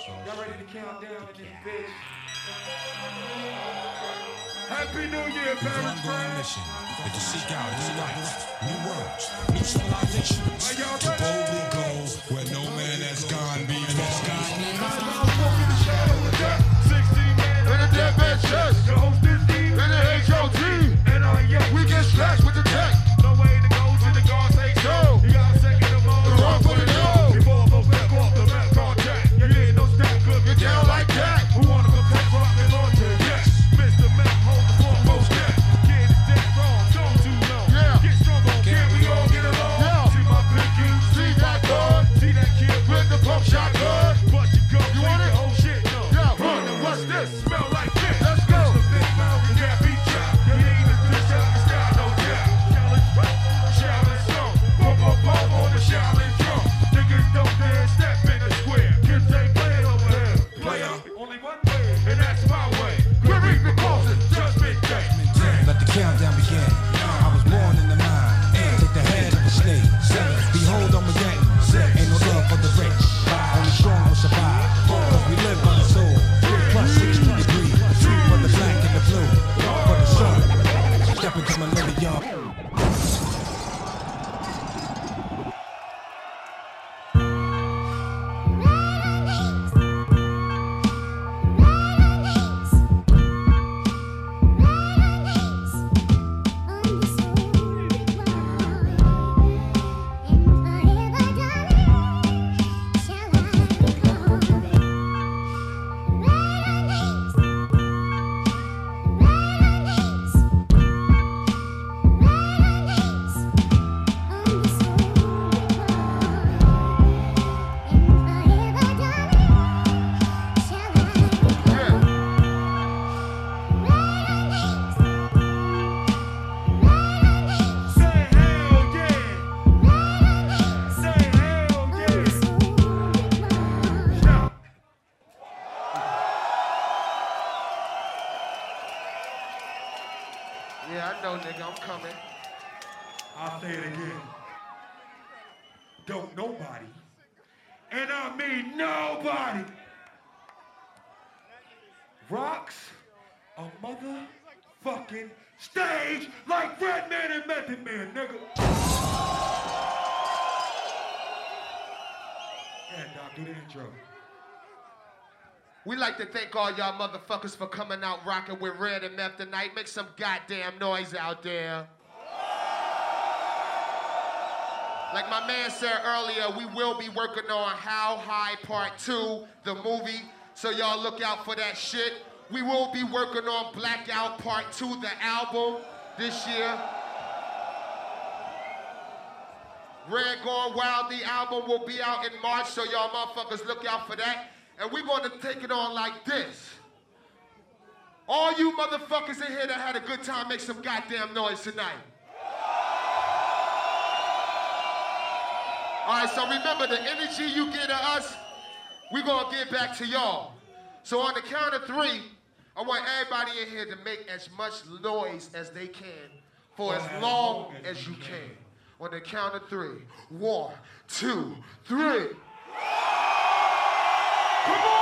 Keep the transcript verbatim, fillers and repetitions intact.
Y'all ready to count down in this bitch? Happy New Year, parents. Ongoing mission is to seek out new life, new worlds, new civilizations. To boldly go where no man has gone before. sixteen man in a deathbed chest. The host is deep in the H O T. And on yes, we get slashed with the tech. No way to go to the guard say so. You got a second to move. The wrong for the no. Before I go back off the map contact. You ain't no stack, cook it down like that. Who wanna go take rock and launch it? Yes, Mister Mac, hold the foremost step. Kid is dead wrong, don't too long. Yeah. Get strong on, can we all get along? Yeah. See my pinky, see that gun. See that kid with the pump shotgun. But you go, you want it? Oh shit, no. Yeah, run, and what's this? Smell like this. Let's go. It's the big mouth, you can't be trapped. You ain't a dish out, you style no gap. Challenge rap, challenge song. Pump, pump, pump on the challenge drum. Niggas don't dare step in the square. Kids ain't playing over here. Play up, only one way, and that's my way. We're reaping causes, judgment day. Let the countdown begin. I was born in the mind. Take the head of a snake. Behold, Armageddon. Ain't no love for the rich. Only strong will survive. Cause we live by the soul. Plus sixty degrees. For the black and the blue. For the sun. Step into my little yard. Yeah, I know, nigga, I'm coming. I'll say it again. Don't nobody, and I mean nobody, rocks a motherfucking stage like Redman and Method Man, nigga. Yeah, Doc, do the intro. We like to thank all y'all motherfuckers for coming out rocking with Red and Meth tonight. Make some goddamn noise out there. Like my man said earlier, we will be working on How High Part two, the movie, so y'all look out for that shit. We will be working on Blackout Part two, the album, this year. Red Gone Wild, the album will be out in March, so y'all motherfuckers look out for that. And we're going to take it on like this. All you motherfuckers in here that had a good time, make some goddamn noise tonight. All right, so remember, the energy you get to us, we're going to give back to y'all. So on the count of three, I want everybody in here to make as much noise as they can for as long as you can. On the count of three. One, two, three. Come on!